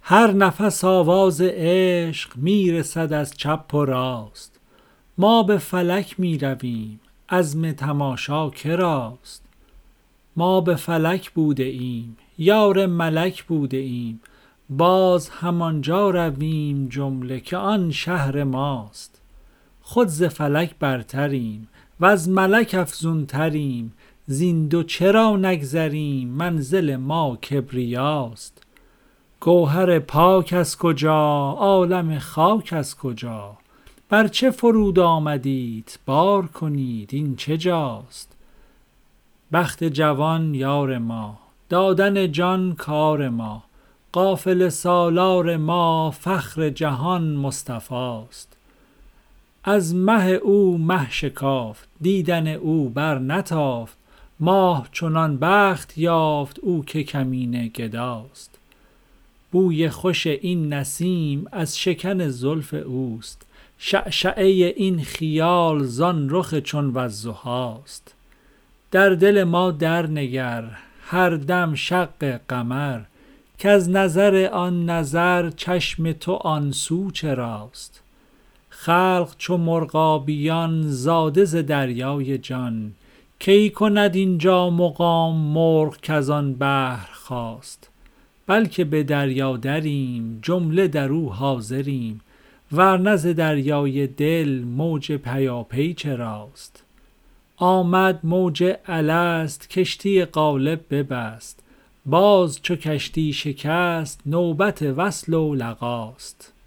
هر نفس آواز عشق میرسد از چپ و راست. ما به فلک میرویم، عزم تماشا کراست؟ ما به فلک بوده ایم، یار ملک بوده ایم، باز همانجا رویم جمله که آن شهر ماست. خود ز فلک برتریم وز ملک افزونتریم، زین دو چرا نگذریم منزل ما کبریاست. گوهر پاک از کجا، عالم خاک از کجا، بر چه فرود آمدید بار کنید این چه جاست. بخت جوان یار ما، دادن جان کار ما، قافله سالار ما فخر جهان مصطفاست. از مه او مه شکافت، دیدن او بر نتافت، ماه چنان بخت یافت او که کمینه گداست. بوی خوش این نسیم از شکن زلف اوست، شعشعه این خیال زان رخ چون والضحاست. در دل ما در نگر هر دم شق قمر، کز نظر آن نظر چشم تو آن سو چراست. خلق چو مرغابیان زاده ز دریای جان، کی کند اینجا مقام مرغ کز آن بحر خاست. بلکه به دریا دریم جمله در او حاضریم، ورنه ز دریای دل موج پیاپی چراست. آمد موج الست کشتی قالب ببست، باز چو کشتی شکست نوبت وصل و لقاست.